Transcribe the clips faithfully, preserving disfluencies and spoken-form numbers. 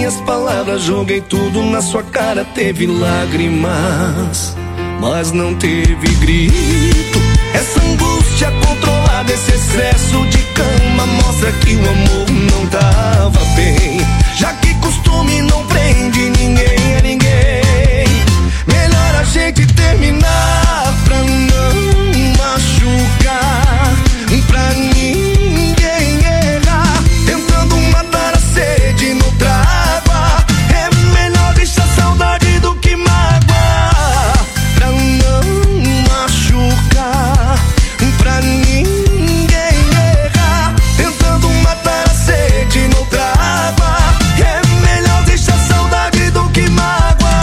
minhas palavras, joguei tudo na sua cara. Teve lágrimas, mas não teve grito. Essa angústia controlada, esse excesso de cama mostra que o amor não tava bem. Já que costume não prende ninguém a ninguém, melhor a gente terminar pra não machucar, pra ninguém errar. Tentando matar a sede no água, é melhor deixar saudade do que mágoa. Pra não machucar, pra ninguém errar. Tentando matar a sede no água, é melhor deixar saudade do que mágoa.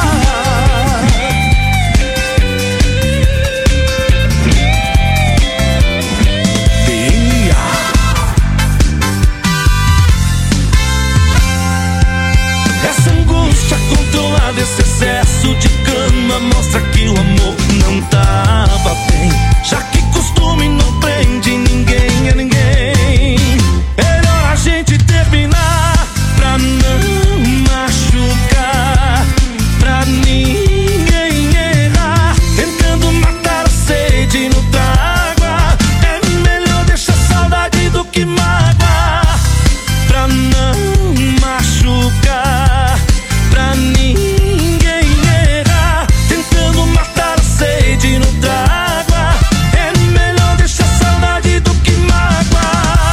Essa angústia controlada, esse excesso de cama mostra que o amor não tava bem. Já que costume não prende ninguém a ninguém, melhor a gente terminar pra não machucar, pra ninguém errar. Tentando matar a sede no água, é melhor deixar saudade do que mágoa. Pra não machucar, pra ninguém errar. Tentando matar a sede no água, é melhor deixar saudade do que mágoa.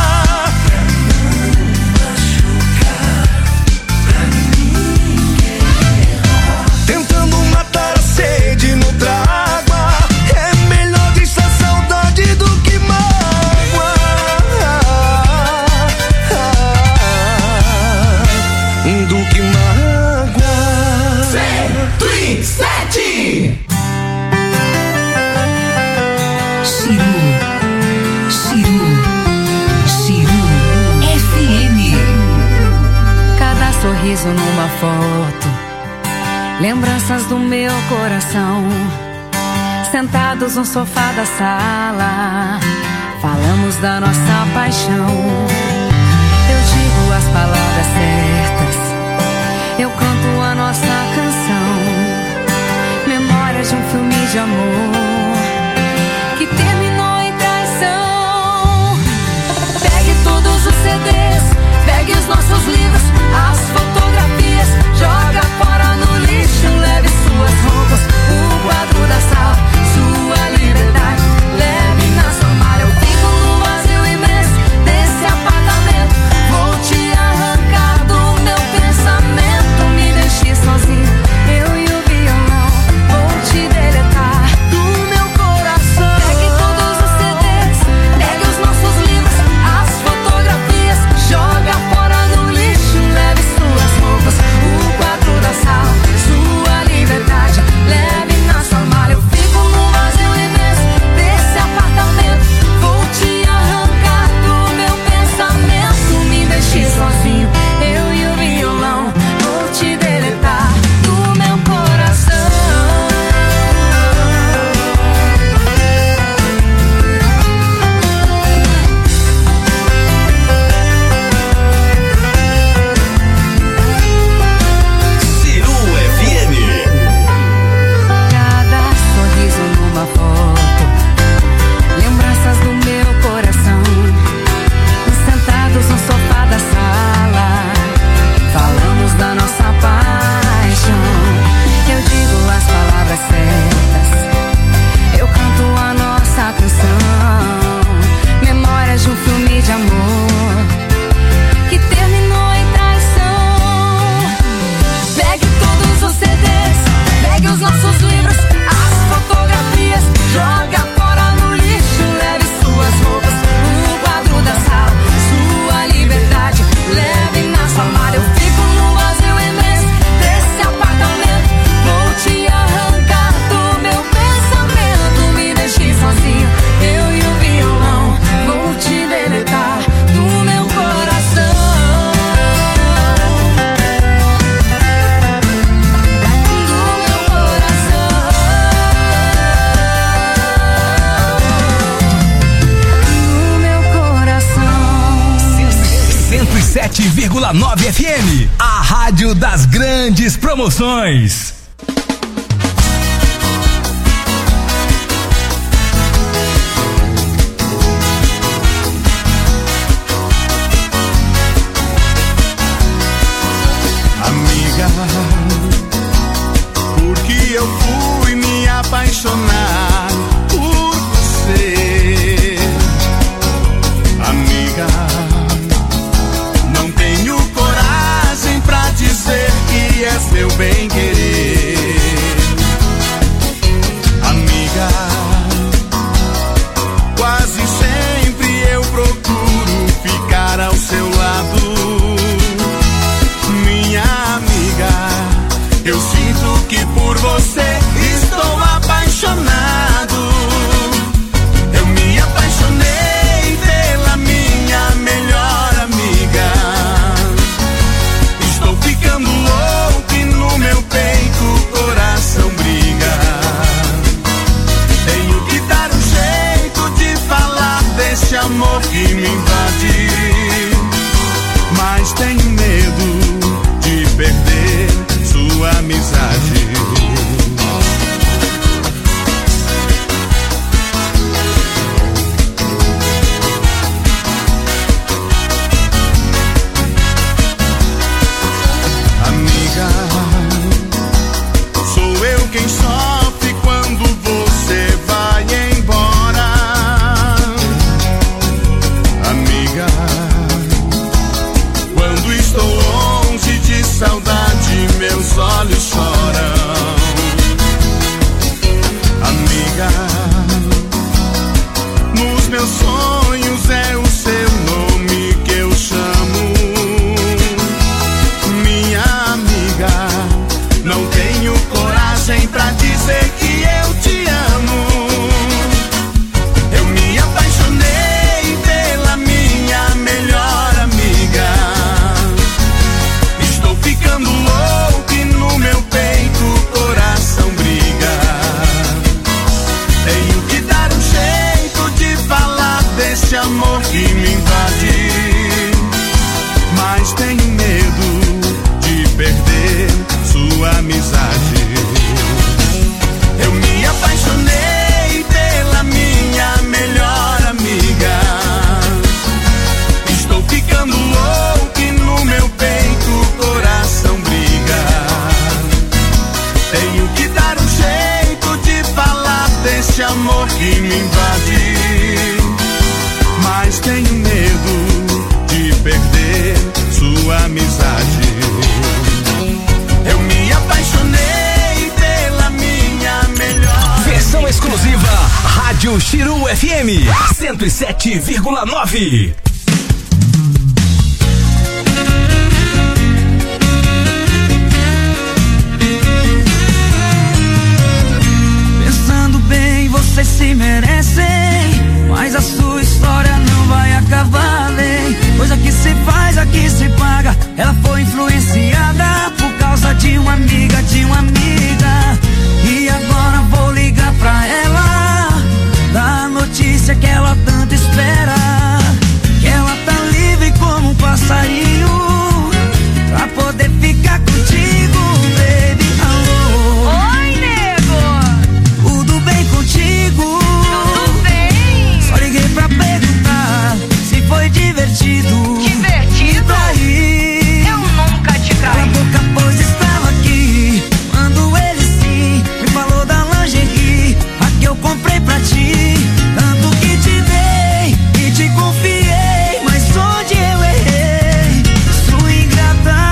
Tentando matar a sede no água, é melhor deixar saudade do que mágoa. Do que mágoa. cento e sete. Ciru, Ciru, Ciru F M. Cada sorriso numa foto, lembranças do meu coração. Sentados no sofá da sala, falamos da nossa paixão. Eu digo as palavras certas, eu canto a nossa canção. Memórias de um filme de amor que terminou em traição. Pegue todos os C Ds, pegue os nossos livros, as fotografias, joga fora no lixo. Leve suas roupas, o quadro da sala, sua liberdade, leve na sua mala. Eu fico no vazio imenso desse apartamento, vou te arrancar do meu pensamento. Me deixe sozinho, eu e o violão, vou te deletar do sete vírgula nove F M, a rádio das grandes promoções. Amiga, porque eu fui me apaixonar por você. Amiga, não tenho coragem pra dizer que és meu bem querer. Amiga, quase sempre eu procuro ficar ao seu lado. Minha amiga, eu sinto que por você estou apaixonado. Eu me apaixonei pela minha melhor amiga. Estou ficando louco e no meu peito o coração briga. Tenho que dar um jeito de falar desse amor que me invade, mas tenho medo de perder sua amizade. Amiga, sou eu quem sofre quando você vai embora. Amiga, quando estou longe de saudade, meus olhos choram. Amiga, nos meus sonhos é o seu nome que eu chamo. Minha amiga, não tenho coragem pra dizer que eu te amo. Eu me apaixonei pela minha melhor amiga. Estou ficando louco e no meu peito o coração briga. Tenho que dar um jeito de falar desse amor que me invade, mas tenho medo de perder sua amizade. Eu me apaixonei pela minha melhor amiga. Estou ficando louco e no meu peito o coração briga. Tenho que dar um jeito de falar desse amor que me invade, mas tenho medo de perder sua amizade. Eu me apaixonei pela minha melhor. Versão exclusiva, Rádio Chiru F M cento e sete vírgula nove. Pensando bem, vocês se merecem, mas a sua história não vai acabar bem. Coisa que se faz, aqui se paga. Ela foi influenciada por causa de uma amiga, de uma amiga. E agora vou ligar pra ela, dar a notícia que ela tanto espera. Que ela tá livre como um passarinho, pra poder ficar contigo, baby. Alô. Oi, nego! Tudo bem contigo? Tudo bem? Só liguei pra perguntar se foi divertido. Divertido? Traí. Eu nunca te Cala a traí. boca, pois estava aqui quando ele sim me falou da lingerie, a que eu comprei pra ti. Tanto que te dei e te confiei, mas onde eu errei? Sou ingrata.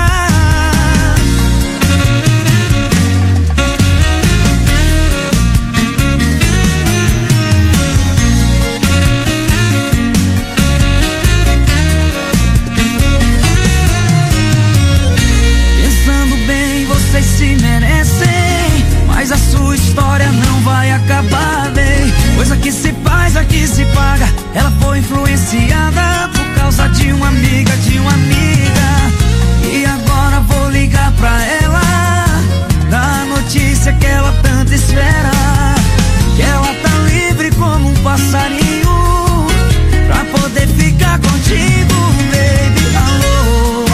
Pensando bem, vocês se merecem, mas a sua história não vai acabar bem. Coisa que se faz, aqui se paga. Ela foi influenciada por causa de uma amiga, de uma amiga. E agora vou ligar pra ela, dar a notícia que ela tanto espera. Que ela tá livre como um passarinho, pra poder ficar contigo, baby. Alô.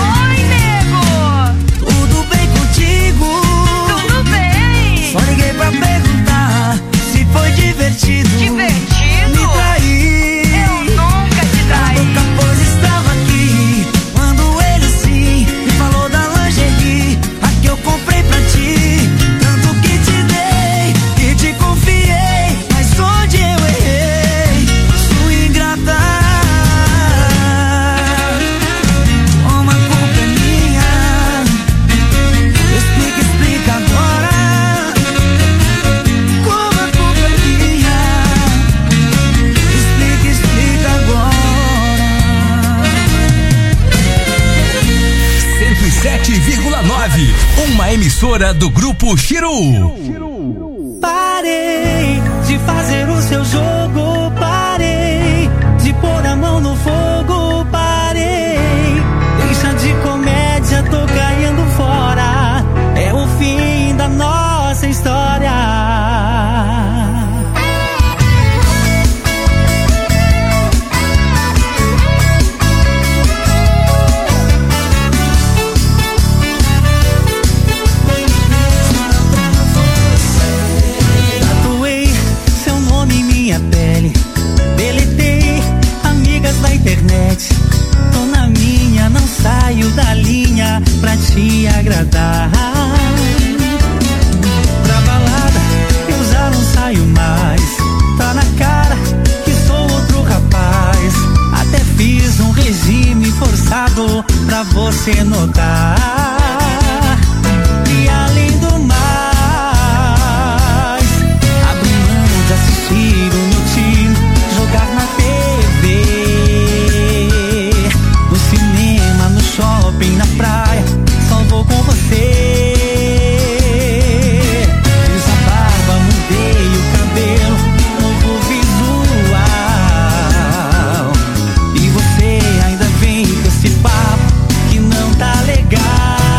vírgula nove. Uma emissora do Grupo Chiru. Parei de fazer o seu jogo, parei de pôr a mão no fogo, parei. Deixa de comédia, tô caindo fora. É o fim da nossa história. Tô na minha, não saio da linha pra te agradar. Pra balada eu já não saio mais. Tá na cara que sou outro rapaz. Até fiz um regime forçado pra você notar. E além do mais, abro mão de assistir o meu time jogar na T V. Shopping, na praia, só vou com você. Fiz a barba, mudei o cabelo, novo visual. E você ainda vem com esse papo que não tá legal.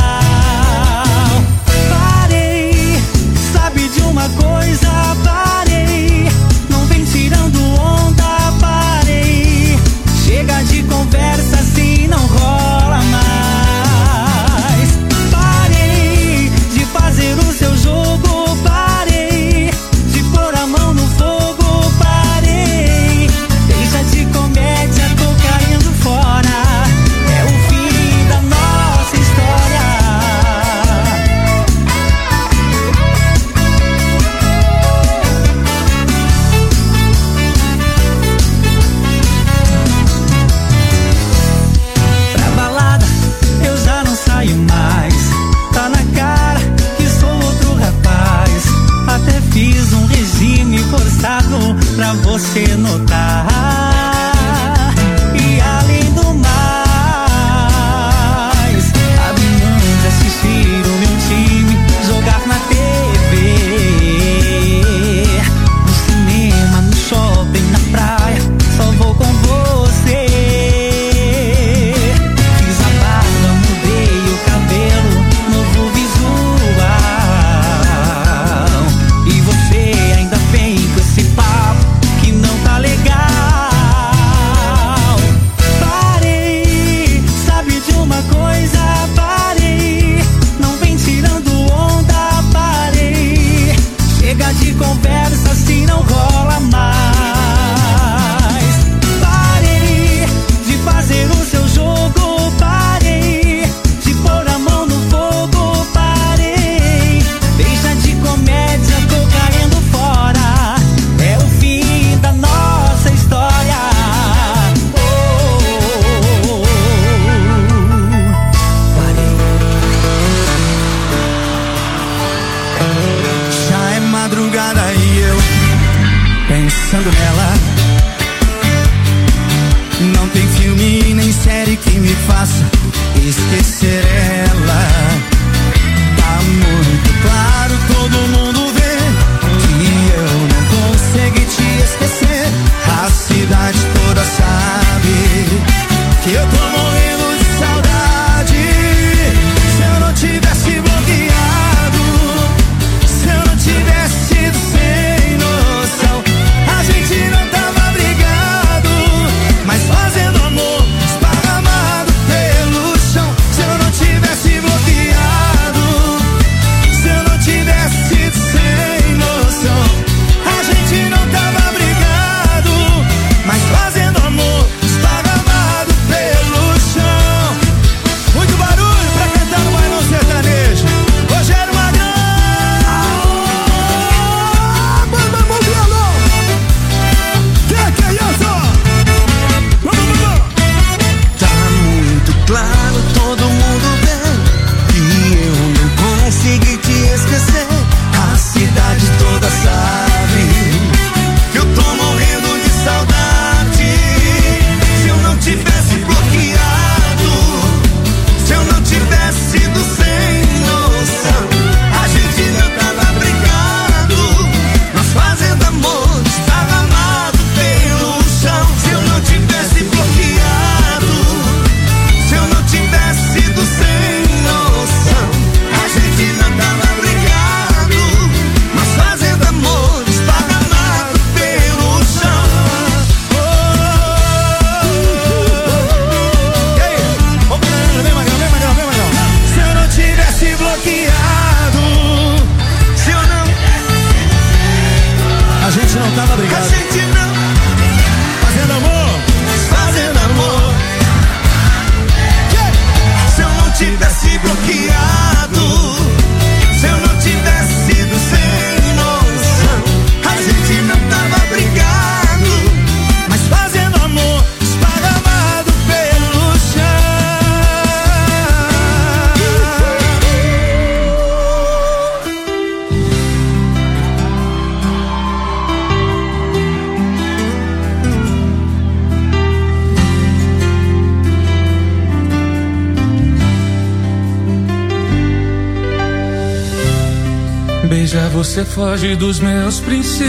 Beijar você foge dos meus princípios,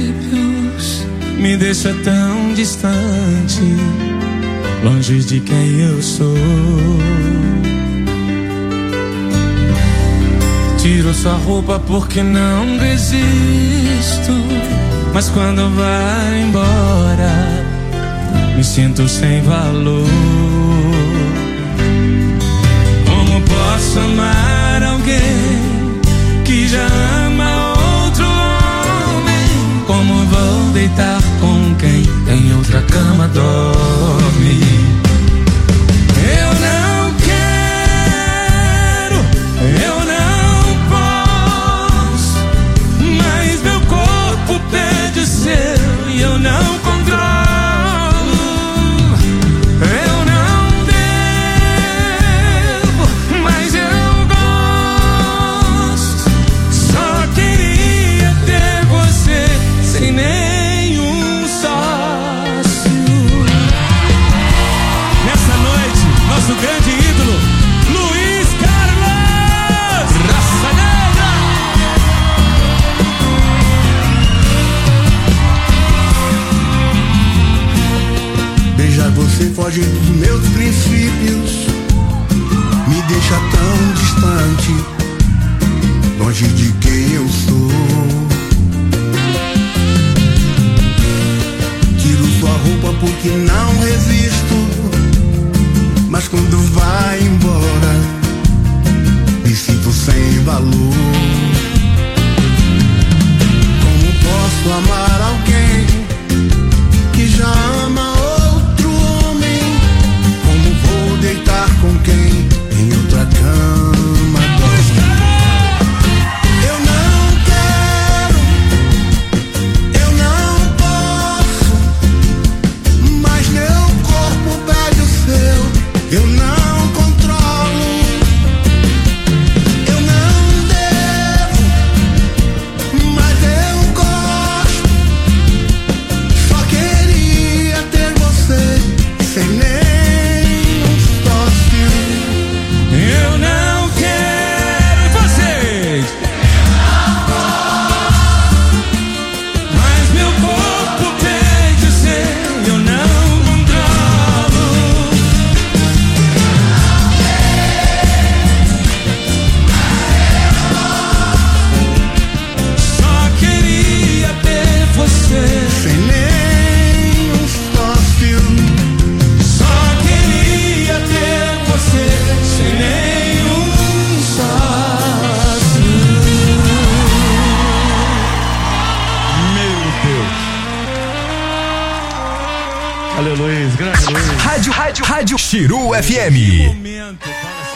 me deixa tão distante, longe de quem eu sou. Tiro sua roupa porque não resisto, mas quando vai embora me sinto sem valor. Como posso amar alguém que já ama outro homem? Como vou deitar com quem em outra cama dorme? Eu não quero, eu não posso, mas meu corpo pede o seu e eu não controlo. Eu não devo, mas eu gosto. Só queria ter você sem nenhum sócio. Nessa noite, nosso grande ídolo, Luiz Carlos, Raça Negra. Beijar você foge dos meus princípios, me deixa tão distante, longe de quem eu sou. Tiro sua roupa porque não resisto, mas quando vai embora me sinto sem valor. Como posso amar alguém que já ama outro homem? Como vou deitar com quem em outra cama dorme? Eu não quero, eu não posso, mas meu corpo pede o seu, eu não controlo. Eu não devo, mas eu gosto. Só queria ter você sem nenhum sócio. Eu não quero vocês, mas meu corpo pede o seu, eu não controlo. Só queria ter você Sem nenhum sócio. Só queria ter você sem nenhum sócio. Meu Deus. Valeu, Luiz, grande Luiz. Rádio, rádio, rádio Chiru F M. Momento,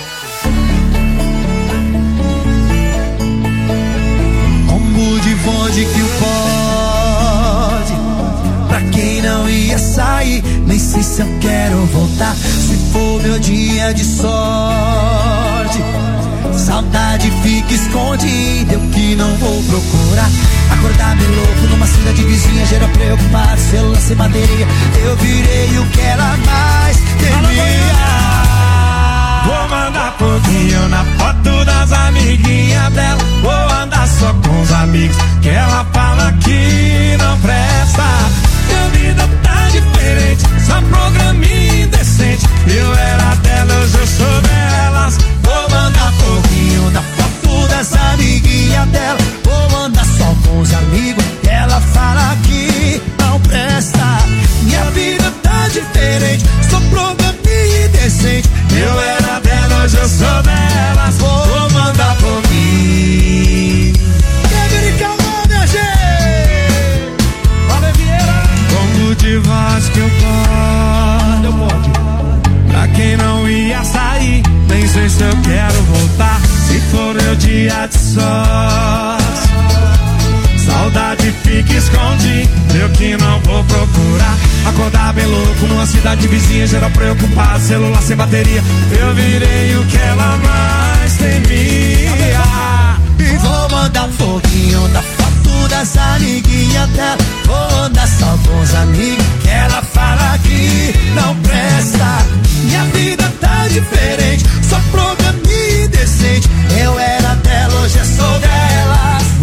Combo de vodka que o pode, pra quem não ia sair, nem sei se eu quero voltar. Se for meu dia de sorte, saudade fica escondida, eu que não vou procurar. Acordar meio louco numa cidade vizinha, gera preocupado, celular sem bateria, eu virei o que ela mais temia. vou mandar foguinho na foto das amiguinhas dela. Vou andar só com os amigos que ela fala que não presta. Minha vida tá diferente, só programinha indecente. Eu era dela, hoje eu sou delas. Vou mandar foguinho na foto das amiguinhas dela. Vou andar só com os amigos que ela fala que não presta. Minha vida tá diferente, só programinha indecente. Eu era dela, hoje eu sou delas. Vou mandar foguinho. Quer minha gente? Valeu, Vieira. Como de voz que eu posso, eu pode. Pra quem não ia sair, nem sei se eu quero voltar. Se for meu dia de sorte, saudade fica escondida, eu que não vou procurar. Acordar bem louco numa cidade vizinha, geral preocupado, celular sem bateria, eu virei o que ela mais temia. E vou mandar foguinho na foto das amiguinhas dela. Vou andar só com os amigos que ela fala que não presta. Minha vida tá diferente, só programinha indecente. Eu era dela, hoje eu sou delas.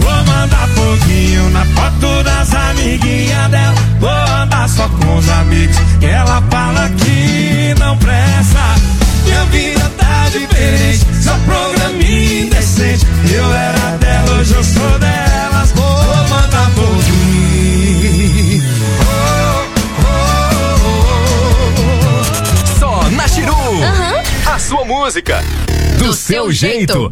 música do, do seu, seu jeito. jeito.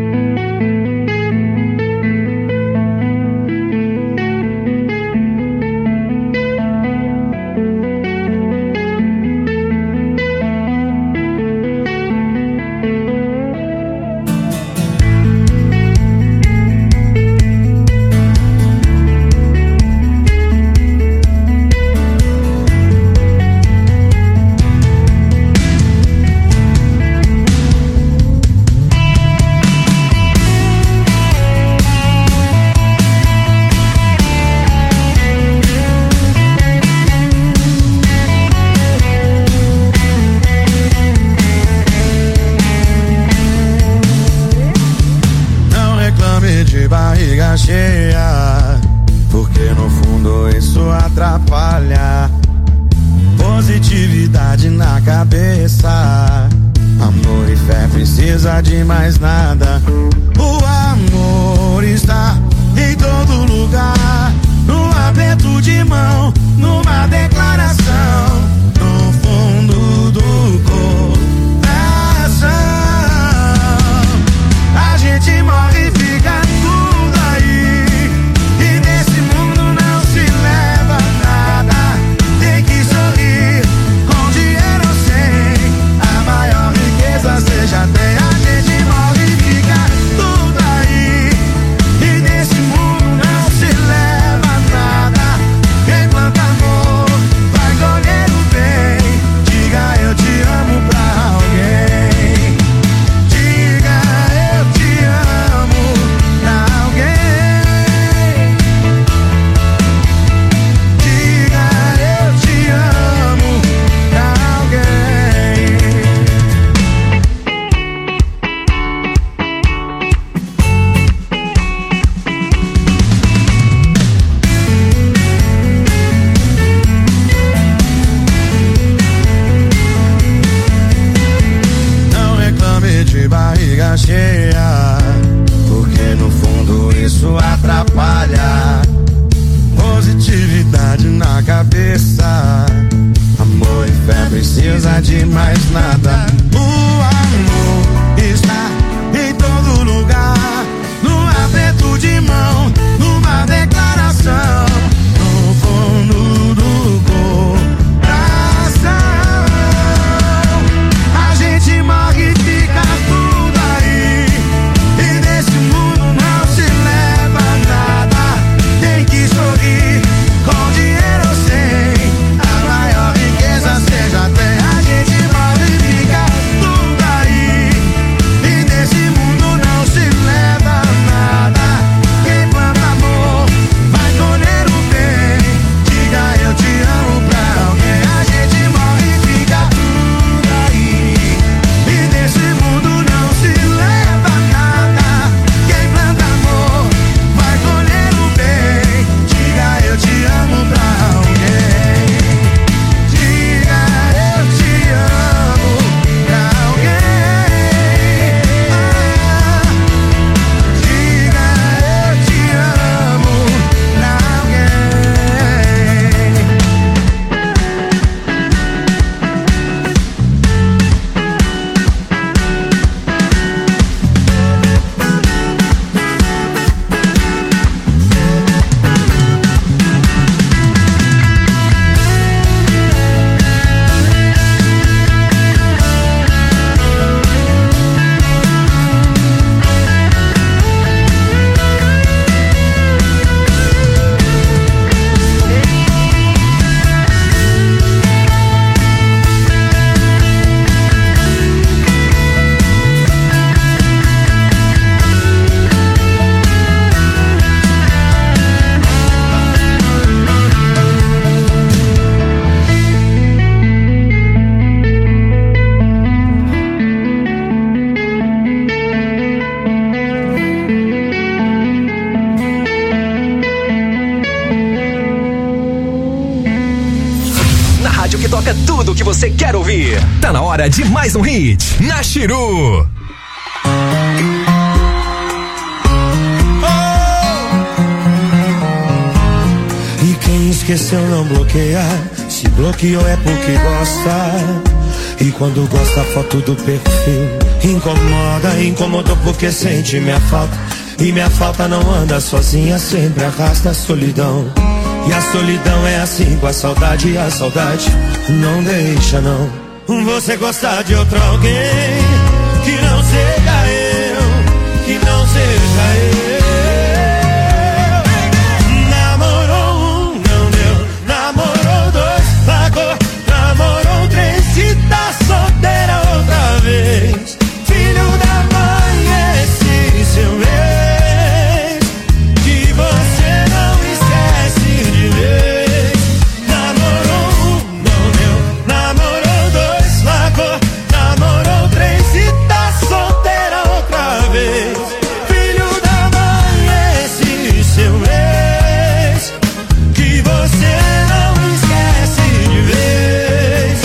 Cheia, porque no fundo isso atrapalha. Positividade na cabeça, amor e fé precisa de mais nada. O amor está em todo lugar, no aperto de mão, numa declaração, no fundo do coração. A gente morre e fica tudo aí, e nesse mundo não se leva nada. Tem que sorrir, com dinheiro ou sem, a maior riqueza seja ter. A gente morre e fica tudo aí, e nesse mundo não se leva nada. Quem planta amor vai colher o bem. Diga eu te amo pra alguém. Diga eu te amo pra alguém. Diga eu te amo pra alguém. Não reclame de barriga cheia, porque no fundo isso atrapalha. Positividade na cabeça, amor e fé precisa de mais nada. O amor está em todo lugar, no aperto de mão, numa declaração, no fundo do coração. A gente morre e fica tudo aí, e nesse mundo não se leva nada. Tem que sorrir, com dinheiro ou sem, a maior riqueza seja ter. A gente morre e fica tudo aí, e nesse mundo não se leva nada. Quem planta amor vai colher o bem. Diga eu te amo pra alguém. A gente morre e fica tudo aí, e nesse mundo não se leva nada. Quem planta amor vai colher o bem. Diga eu te amo pra alguém. Diga eu te amo pra alguém. Ah, diga eu te amo pra alguém. Na rádio que toca tudo o que você quer ouvir. Tá na hora de mais um hit na Chiru. E quem esqueceu não bloqueia, se bloqueou é porque gosta. E quando gosta, foto do perfil Incomoda, incomodou porque sente minha falta. E minha falta não anda sozinha, sempre arrasta a solidão. E a solidão é assim com a saudade, e a saudade não deixa não. Você gostar de outro alguém que não seja eu, que não seja eu. Namorou um, não deu. Namorou dois, largou. Namorou três, se tá solteira outra vez. Filho da mãe, esse seu ex, que você não esquece de vez. Namorou um, não deu. Namorou dois, largou. Namorou três, se tá solteira outra vez. Filho da mãe, esse seu ex, que você não esquece de vez.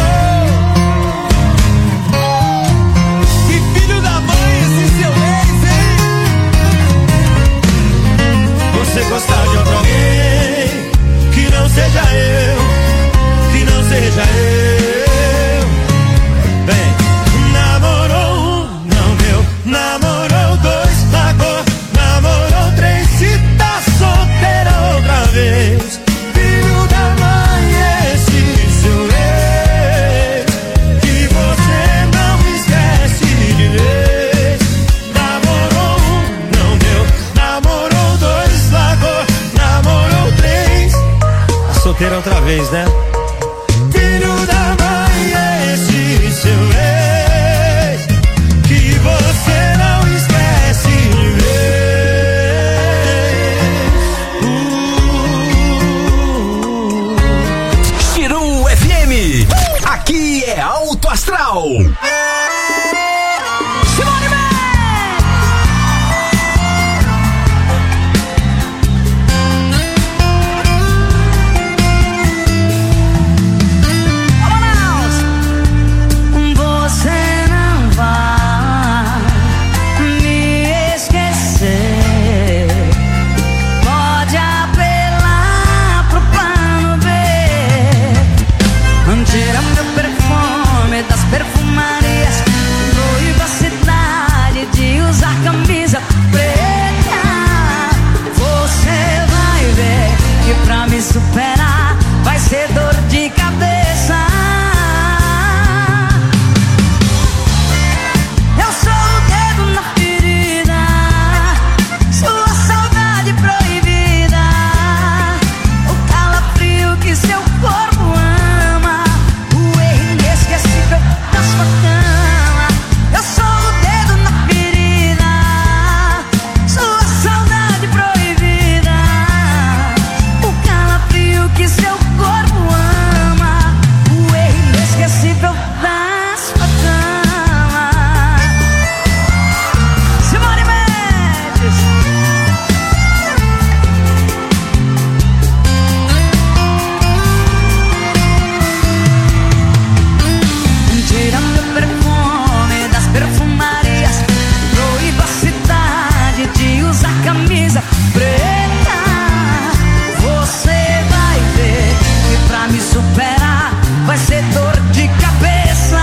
Que filho da mãe, esse seu ex, hein? Você gostar de outro alguém que não seja eu, que não seja eu. Bem, namorou um, não deu. Namorou dois, largou. Namorou três, se tá solteira outra vez. Filho da mãe, esse seu ex, que você não esquece de vez. Namorou um, não deu. Namorou dois, largou. Namorou três, tá solteira outra vez, né? Filho da mãe, esse seu ex, que você não esquece de vez. Chiru F M. Aqui é Alto Astral. Simone Man! Você não vai me esquecer. Pode apelar pro plano B. Tira meu perfume das perfumarias. Proíba a cidade de usar camisa preta. Você vai ver que pra me superar vai ser dor de cabeça. Eu sou o dedo na ferida, sua saudade proibida, o calafrio que seu corpo ama, o erro inesquecível da sua cama. Eu sou o dedo na ferida, sua saudade proibida, o calafrio que seu corpo ama, o erro inesquecível da sua cama. Simone Mendes. Tira meu perfume das perfumarias. Proíba a cidade de usar camisa preta. Você vai ver que pra me superar vai ser dor de cabeça.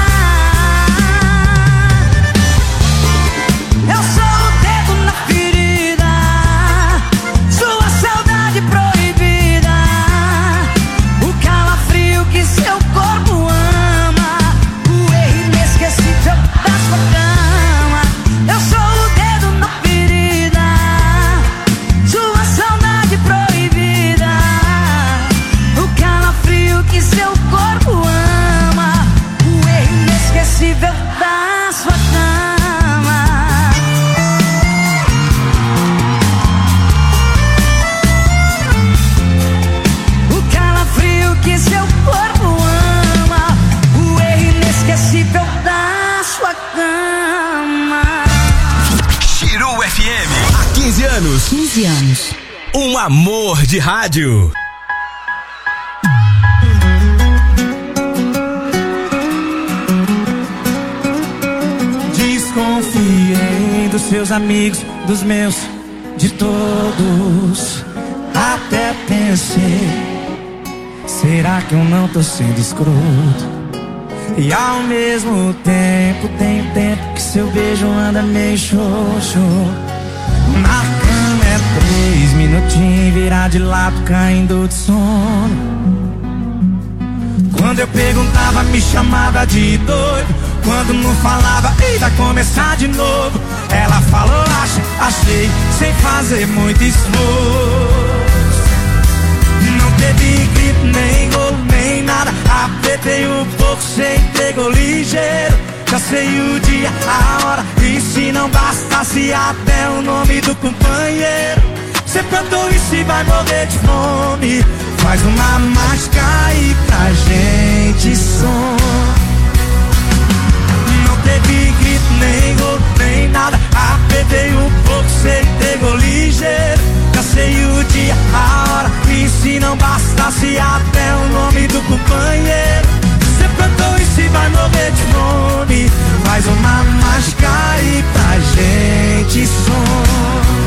Eu sou o dedo na ferida, sua saudade proibida, o calafrio que seu corpo ama, o erro inesquecível da sua cama. Eu sou o dedo na ferida, sua saudade proibida, o calafrio que seu corpo ama, o erro inesquecível da sua cama. O calafrio que seu corpo ama, o erro inesquecível da sua cama. Chiru F M. Há quinze anos. quinze anos. Um amor de rádio. Desconfiei dos seus amigos, dos meus, de todos. Até pensei, será que eu não tô sendo escroto? E ao mesmo tempo, tem tempo que seu beijo anda meio xoxo. Na cama é três minutinhos, virar de lado, caindo de sono. Quando eu perguntava, me chamava de doido. Quando não falava, ei, vai começar de novo. Ela falou, acha, achei, sem fazer muito esforço. Não teve grito, nem golo, nem nada. Apertei um pouco, cê entregou ligeiro. Já sei o dia, a hora, e se não bastasse até o nome do companheiro. Cê plantou e se vai morrer de fome. Faz uma mágica aí pra gente som. Não teve grito, nem gol, nem nada. Apertei um pouco, cê entregou ligeiro. Já sei o dia, a hora, e se não bastasse até o nome do companheiro. Cê plantou e se vai morrer de fome. Faz uma mágica aí pra gente som.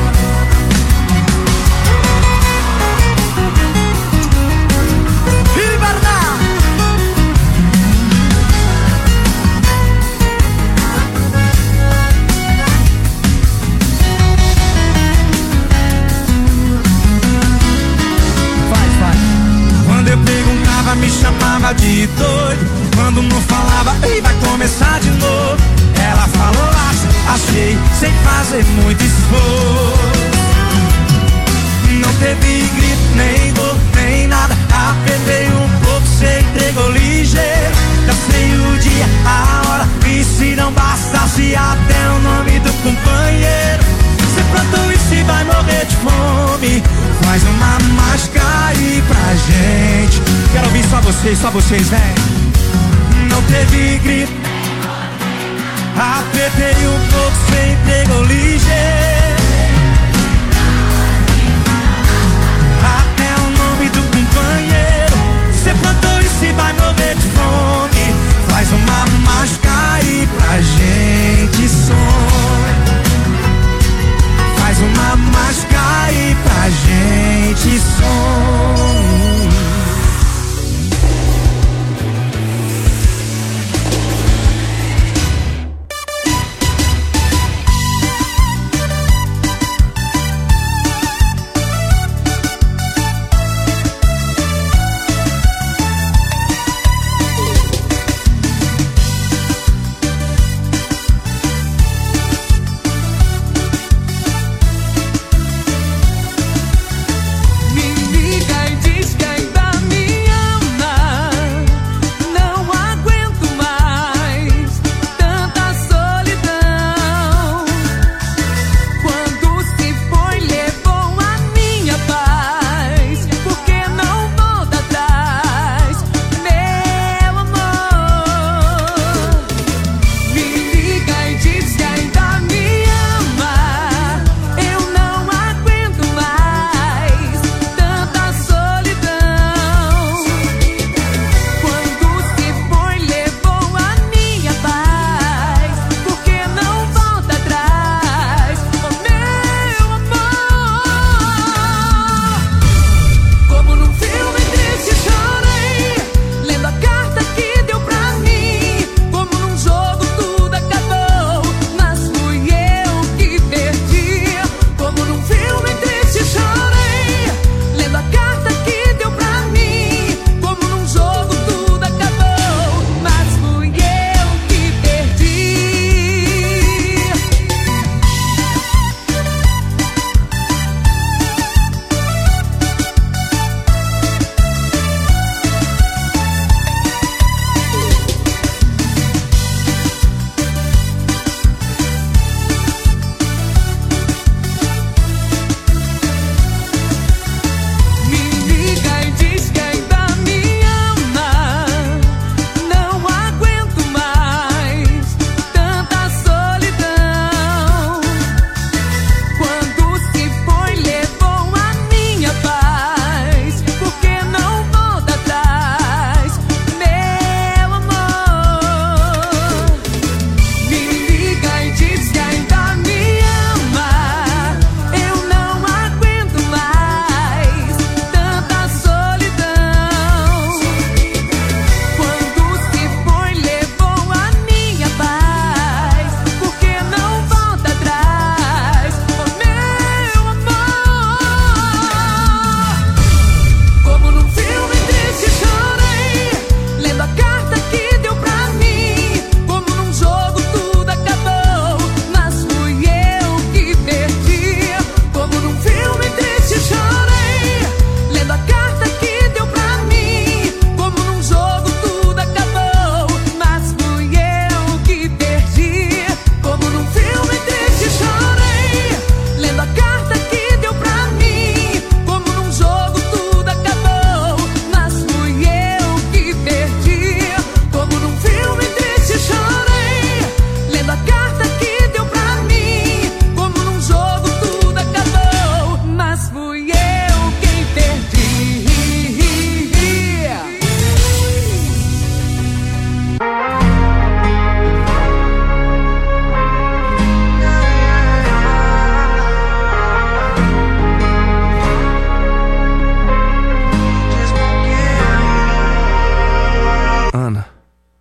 Me chamava de doido. Quando não falava, ei, vai começar de novo. Ela falou, acha, achei, sem fazer muito esforço. Não teve grito, nem gol, nem nada. Apertei um pouco, cê entregou ligeiro. Já sei o dia, a hora, e se não bastasse até o nome do companheiro. Cê plantou e se vai morrer de fome. Faz uma mágica aí pra gente. Quero ouvir só vocês, só vocês, vem. Não teve grito. Apertei um pouco, cê entregou ligeiro. Até o nome do companheiro. Cê plantou e se vai morrer de fome. Faz uma mágica aí pra gente sonhar. Faz uma mágica aí pra gente sonhar.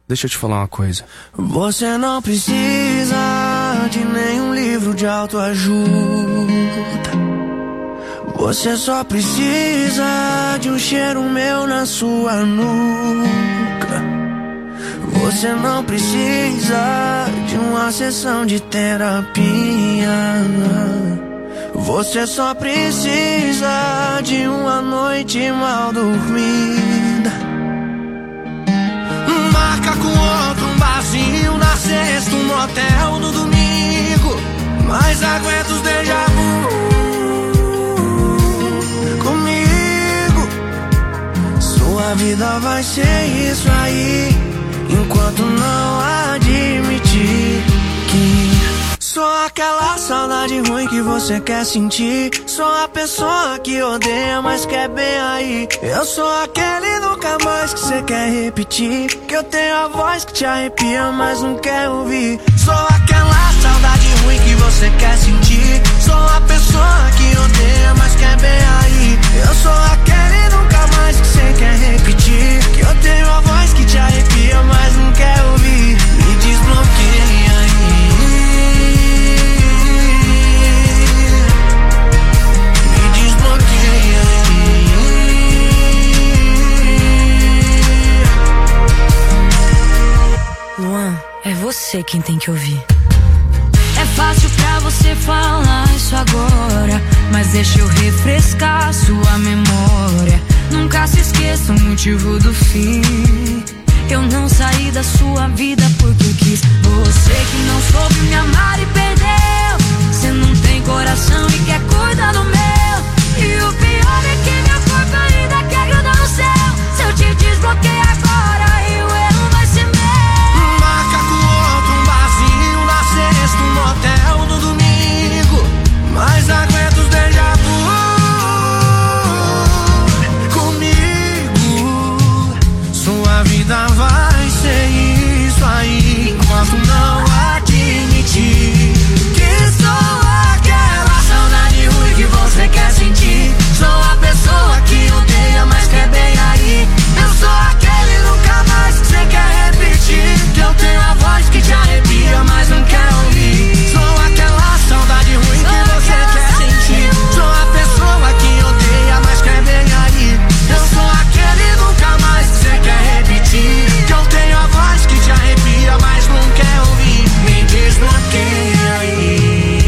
deixa eu te falar uma coisa. Você não precisa de nenhum livro de autoajuda. Você só precisa de um cheiro meu na sua nuca. Você não precisa de uma sessão de terapia. Você só precisa de uma noite mal dormida. Marca com outro um barzinho na sexta, um motel no domingo. Mas aguenta os déjà vu comigo. Sua vida vai ser isso aí, enquanto não admitir que sou aquela saudade ruim que você quer sentir. Sou a pessoa que odeia, mas quer bem aí. Eu sou aquele nunca mais que você quer repetir. Que eu tenho a voz que te arrepia, mas não quer ouvir. Sou aquela saudade ruim que você quer sentir. Sou a pessoa que odeia, mas quer bem aí. Eu sou aquele nunca mais que você quer repetir. Que eu tenho a voz que te arrepia, mas não quer ouvir. Me desbloqueia aí. Luan, é você quem tem que ouvir. É fácil pra você falar isso agora, mas deixa eu refrescar sua memória. Nunca se esqueça o motivo do fim. Eu não saí da sua vida porque eu quis. Você que não soube me amar e perdeu. Você não tem coração e quer cuidar do meu. E o pior é que meu corpo ainda quer grudar no céu. Se eu te desbloqueio agora e o erro vai ser meu. Marca com outro um barzinho na sexta, um motel no domingo. Mas aguenta os déjà vu comigo. Sua vida vai ser isso aí, enquanto não admitir que sou aquela saudade ruim que você quer sentir. Sou a pessoa que odeia, mas quer bem aí. Eu sou aquele nunca mais que você quer repetir. Que eu tenho a voz que te arrepia, mas não quer ouvir. Sou aquela saudade ruim que você quer sentir. Sou a pessoa que odeia, mas quer bem aí. Eu sou aquele nunca mais que você quer repetir. Que eu tenho a voz que te arrepia, mas não quer ouvir. Me desbloqueia aí.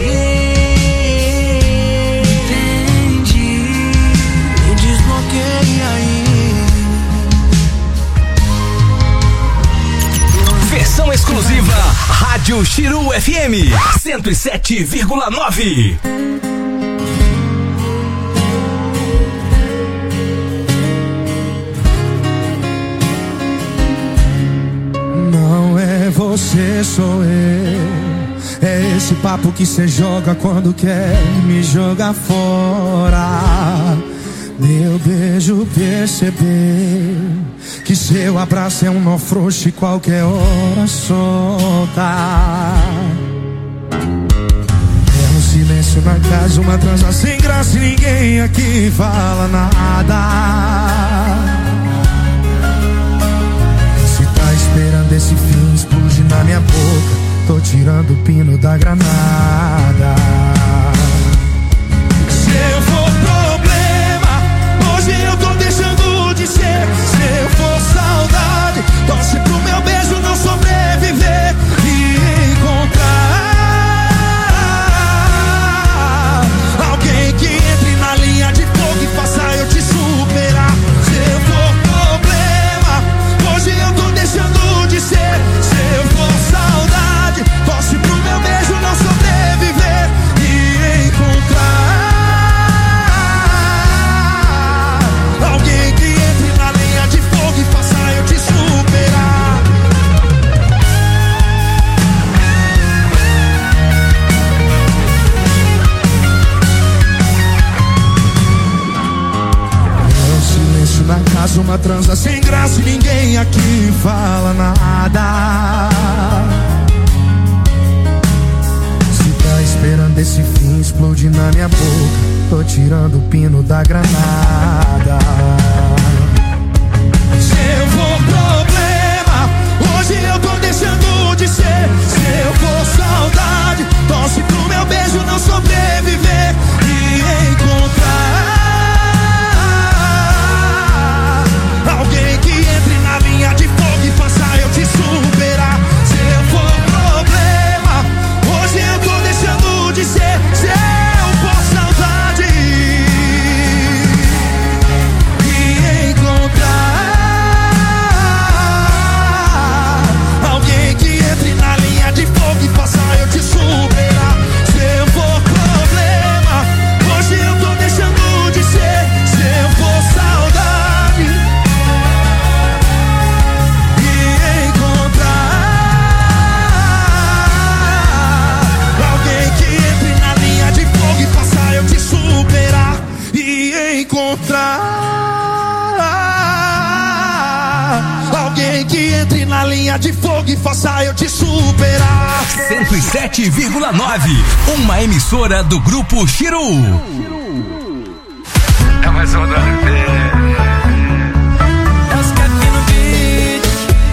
Versão exclusiva Rádio Chiru F M cento e sete vírgula nove. Não é você, sou eu. É esse papo que cê joga quando quer me jogar fora. Meu beijo percebeu que seu abraço é um nó frouxo e qualquer hora solta. É um silêncio na casa, uma transa sem graça e ninguém aqui fala nada. Se tá esperando esse fim explodir na minha boca, tô tirando o pino da granada. Se eu for problema, hoje eu tô deixando de ser. Se eu for saudade, torce pro meu beijo não sobreviver e encontrar alguém que entre na linha de fogo e faça eu te superar. Se eu for problema, hoje eu tô deixando de ser. Se eu for saudade, torce pro meu beijo não sobreviver e encontrar alguém que entre na linha de fogo e faça eu te superar. É um silêncio na casa, uma transa sem graça e ninguém aqui fala nada. Se tá esperando esse fim explodir na minha boca, tô tirando o pino da granada. Se eu for problema, hoje deixando de ser. Se eu for saudade, torce pro meu beijo não sobreviver e encontrar alguém que entre na linha de fogo e faça eu te superar. Se eu for problema, hoje eu tô deixando de ser. Se eu for saudade e encontrar alguém que entre na linha de fogo e faça eu te superar. Se eu for problema, hoje eu tô deixando de ser. Se eu for saudade e encontrar alguém que entre na linha de fogo e faça eu te superar. E encontrar alguém que entre na linha de fogo e faça eu te superar. cento e sete vírgula nove, uma emissora do Grupo Chiru. É mais uma do L P. É os que aqui no beat.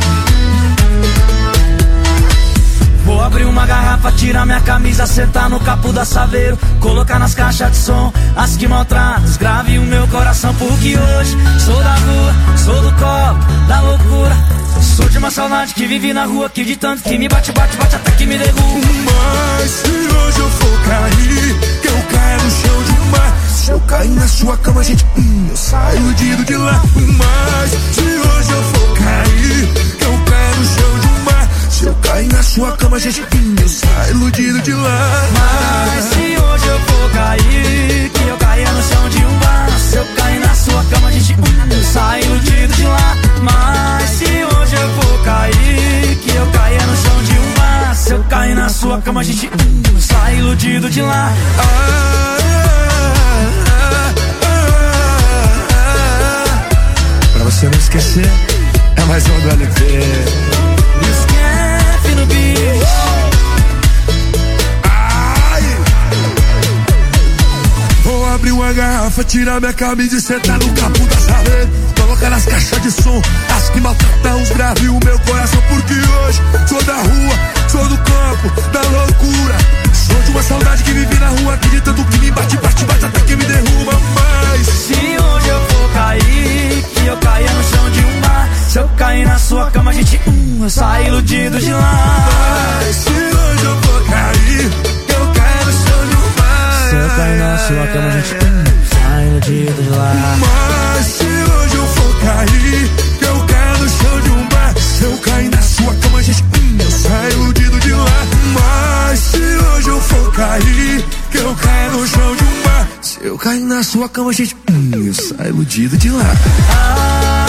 Vou abrir uma garrafa, tirar minha camisa, sentar no capo da Saveiro, colocar nas caixas de som as que maltratam, grave o meu coração, porque hoje sou da rua, sou do copo, da loucura. Sou de uma saudade que vive na rua, que de tanto que me bate, bate, bate até que me derruba. Mas se hoje eu for cair, que eu caia no chão de mar. Se eu cair na sua cama, gente, hum, eu saio iludido de lá. Mas se hoje eu for cair, que eu caia no chão de mar. Se eu cair na sua cama, gente, hum, eu saio iludido de lá. Mas se hoje eu for cair, que eu caia no chão de um bar. Se eu cair na sua cama, gente, hum, eu saio iludido de lá. Mas se hoje eu for cair, que eu caia no chão de um bar. Se eu cair na sua cama, gente, hum, eu saio iludido de lá. Ah, ah, ah, ah. Pra você não esquecer, é mais um do L P. Esquece no beat. Vou abrir uma garrafa, tirar minha camisa e sentar no capo da Saveiro, colocar nas caixas de som as que maltratam os graves e o meu coração, porque hoje sou da rua, sou do campo, da loucura. Sou de uma saudade que vive na rua, que de tanto que me bate, bate, bate até que me derruba. Mas se hoje eu for cair, que eu caia no chão de um bar. Se eu cair na sua cama, gente, hum, eu saio iludido de lá. Mas se hoje eu for cair, que eu caia no chão de um bar. Se eu cair na sua cama, gente, hum, saio iludido de lá. Mas se hoje eu for cair, que eu caia no chão de um bar. Se eu cair na sua cama, gente, hum, eu saio iludido de lá. Mas se hoje eu for cair, que eu caia no chão de um bar. Se eu cair na sua cama, gente, hum, eu saio iludido de lá. Ah,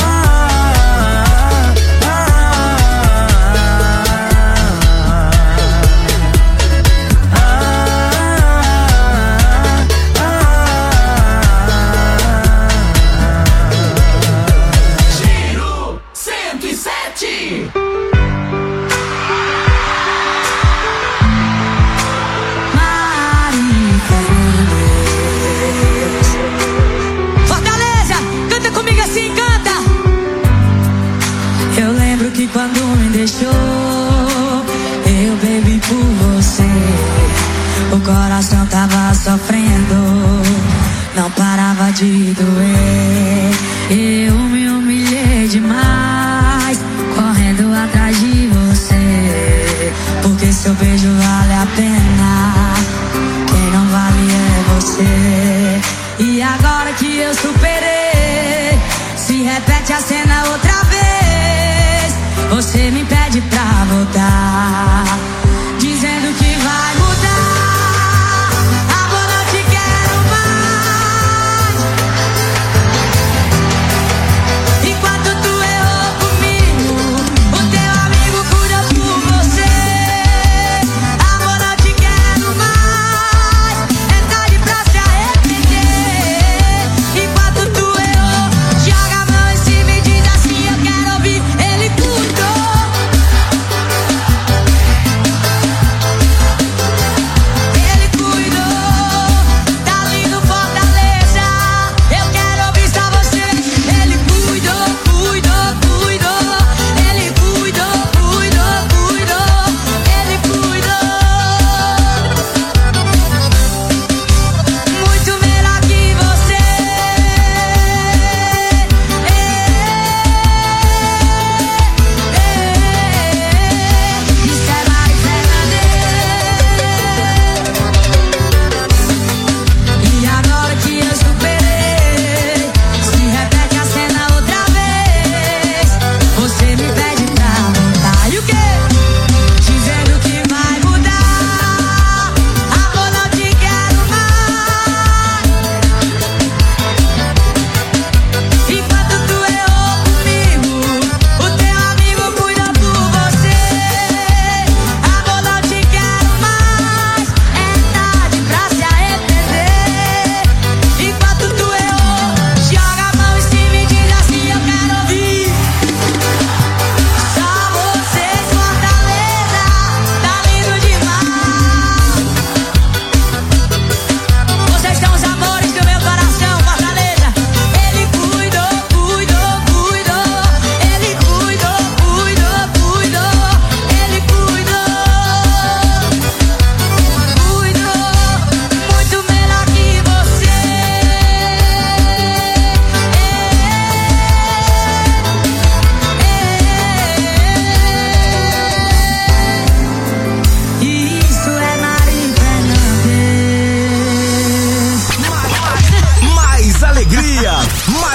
quando me deixou, eu bebi por você. O coração tava sofrendo, não parava de doer. Eu me humilhei demais, correndo atrás de você. Porque seu beijo vale a pena, quem não vale é você. E agora que eu superei, se repete a cena outra vez. Você me pede pra voltar, dizendo que vai mudar. Amor, não te quero mais. Enquanto tu errou comigo, o teu amigo cuida por você. Amor, não te quero mais. É tarde pra se arrepender. Enquanto tu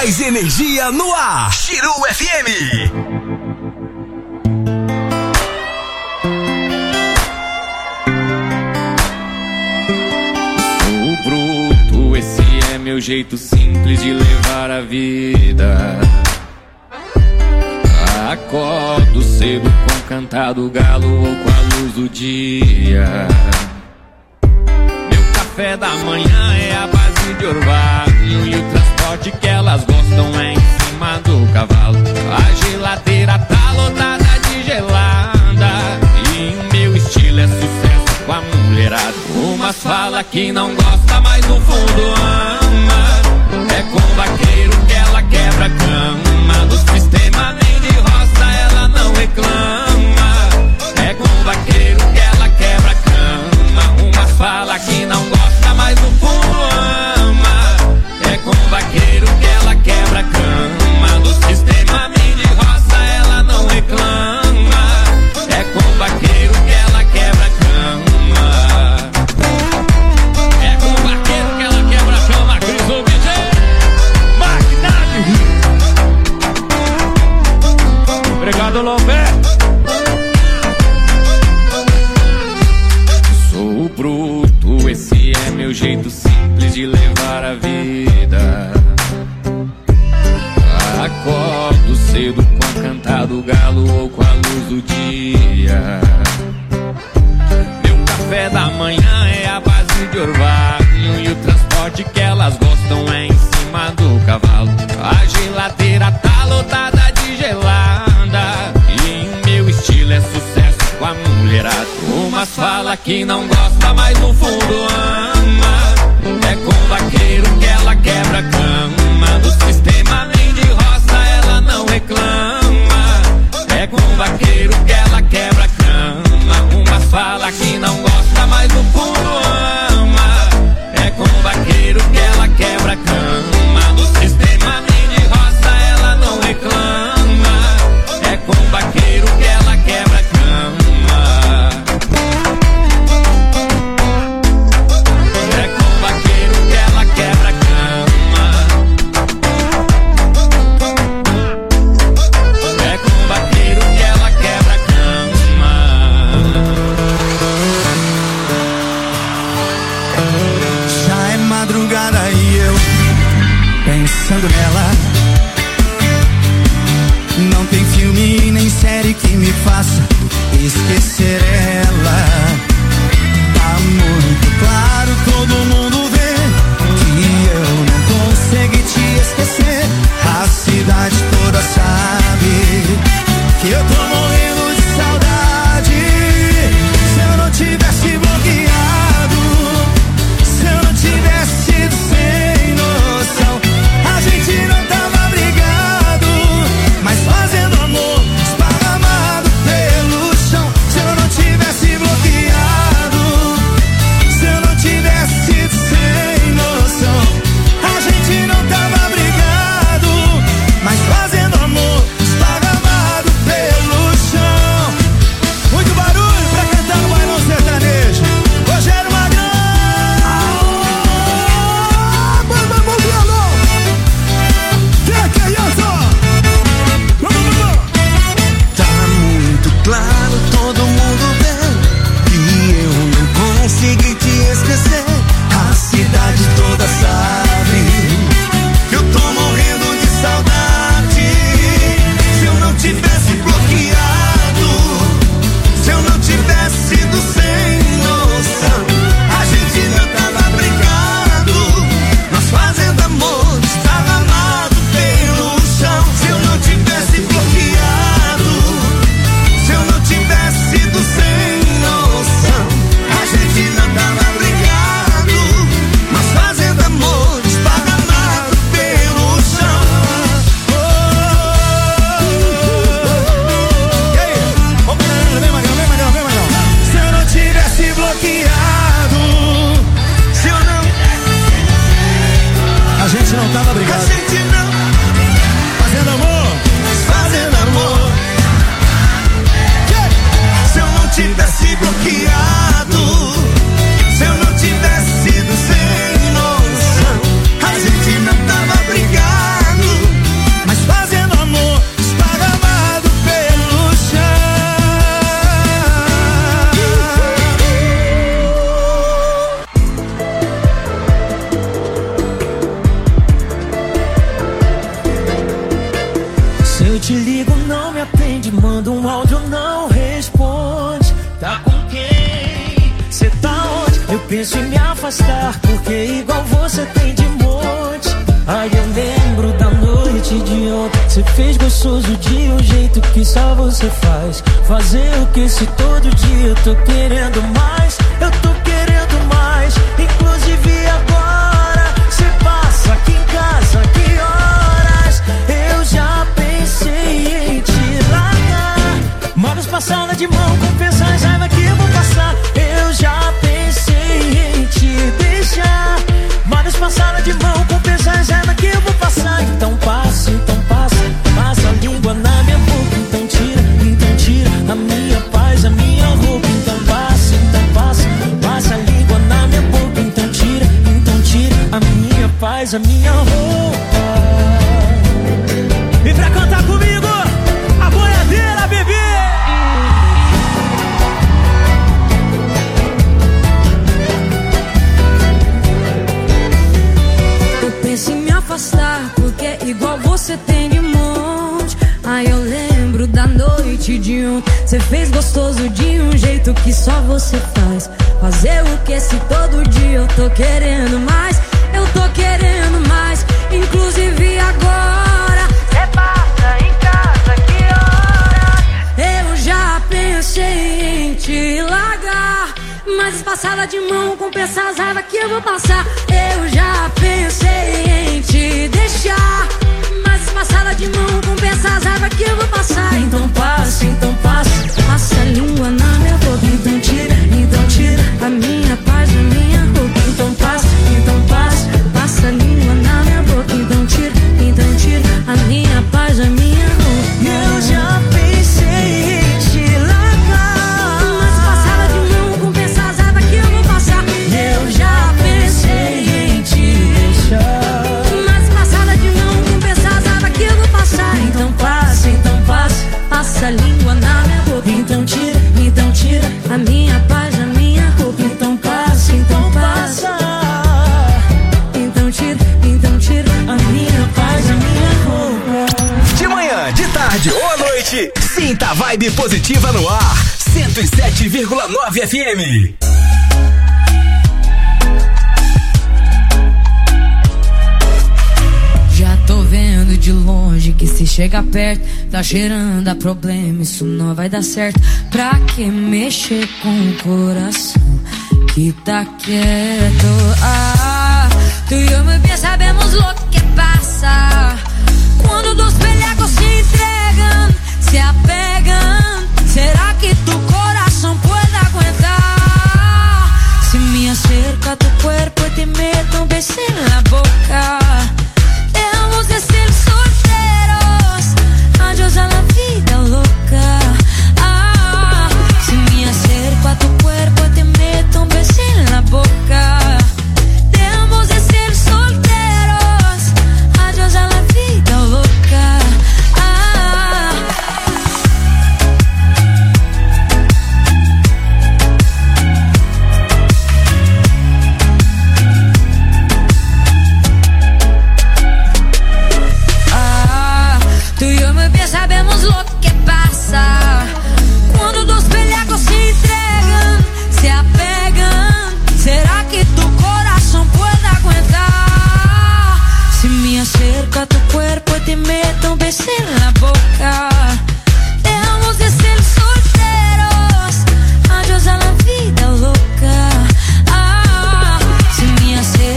Mais energia no ar. Chiru F M. Sou bruto, esse é meu jeito simples de levar a vida. Acordo cedo com o cantar do galo ou com a luz do dia. Meu café da manhã é a base de orvalho e o transporte que elas gostam é em cima do cavalo. A geladeira tá lotada de gelada e o meu estilo é sucesso com a mulherada. Umas fala que não gosta, mas no fundo ama. É com o vaqueiro que ela quebra a cama. Do sistema nem de roça ela não reclama. É com o vaqueiro que ela quebra a cama. Umas fala que não gosta, mas no fundo ama. É com o vaqueiro que ela quebra a cama. Do sistema nem de roça ela não reclama. É com o vaqueiro que ela quebra a cama. É com o vaqueiro que ela quebra a cama. Cris O B J Magnani. Obrigado, Lopé. Sou bruto, esse é meu jeito simples de levar a vida. Acordo cedo com o cantar do galo ou com a luz do dia. Meu café da manhã é a base de orvalho e o transporte que elas gostam é em cima do cavalo. A geladeira tá lotada de gelada e o meu estilo é sucesso com a mulherada. Umas fala que não gosta, mas no fundo ama. É com o vaqueiro que ela quebra a cama. Do sistema nem de roça ela não reclama. É com o vaqueiro que ela quebra a cama. Umas fala que não gosta, mas no fundo ama. É com o vaqueiro que ela quebra a cama. Do sistema nem de roça ela não reclama. É com o vaqueiro que ela quebra a cama. É com o vaqueiro que ela quebra a cama. É com o vaqueiro que ela quebra a cama. Já é madrugada e eu pensando nela. Não tem filme nem série que me faça esquecer ela. Tá muito claro, todo mundo vê que eu não consegui te esquecer. A cidade toda sabe que eu tô morrendo de saudade. Se eu não tivesse bloqueado, se eu não tivesse sido sem noção, a gente não tava brigado, mas fazendo amor esparramado pelo chão. Se eu não tivesse bloqueado, penso em me afastar, porque igual você tem de monte. Ai, eu lembro da noite de ontem. Você fez gostoso de um jeito que só você faz. Fazer o que se todo dia eu tô querendo mais. Eu tô querendo mais. Inclusive agora você passa aqui em casa, que horas? Eu já pensei em te largar. Manos passada de mão, compensa as raiva que eu vou passar. Eu já pensei em te deixar. Manos passada de mão, compensa as raiva que eu vou passar. Então passa, então passa, passa a língua na minha boca. Então tira, então tira a minha paz, a minha roupa. Então passa, então passa, passa a língua na minha boca. Então tira, então tira a minha paz, a minha roupa. E pra cantar comigo, a boiadeira, bebê! Eu penso em me afastar, porque igual você tem de monte. Ai, eu lembro da noite de ontem. Você fez gostoso de um jeito que só você faz. Fazer o que se todo dia eu tô querendo mais. Eu tô querendo mais. Inclusive agora cê passa em casa, que hora? Eu já pensei em te largar, mas passada de mão compensa as raiva que eu vou passar. Eu já pensei em te deixar, mas passada de mão compensa as raiva que eu vou passar. Então passa, então passa, passa a língua na minha boca. Então tira, então tira a minha paz, a minha roupa. Então passa, então passa, passa a língua na minha boca. Então tira, então tira a minha paz, a minha roupa. Eu já pensei em te largar, mas passada de mão compensa as raiva que eu vou passar. Eu já pensei em te deixar, mas passada de mão compensa as raiva que eu vou passar. Então passa, então passa, passa a língua na minha boca. Então tira, então tira a minha paz, a minha roupa. Então passa, então passa, então tira, então tira a minha paz, a minha roupa. De manhã, de tarde ou à noite, sinta a vibe positiva no ar. cento e sete vírgula nove F M. Já tô vendo de longe que se chega perto tá cheirando a problema, isso não vai dar certo. Pra que mexer com o coração que tá quieto?